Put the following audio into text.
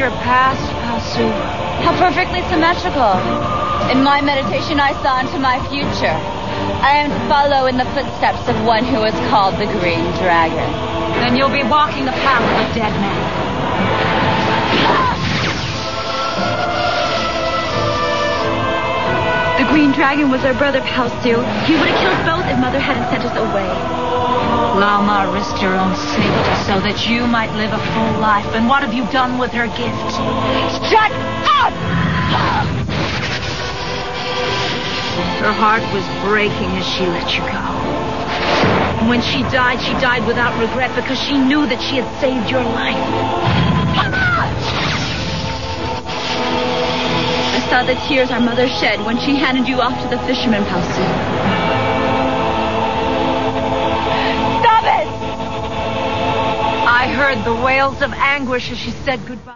your past, Pasu. How perfectly symmetrical. In my meditation, I saw into my future. I am to follow in the footsteps of one who is called the Green Dragon. Then you'll be walking the path of a dead man. The Green Dragon was our brother, Pasu. He would have killed both if Mother hadn't sent us away. Lauma risked your own safety so that you might live a full life. And what have you done with her gift? Shut up! Her heart was breaking as she let you go. And when she died without regret because she knew that she had saved your life. I saw the tears our mother shed when she handed you off to the fisherman, Pasu. I heard the wails of anguish as she said goodbye.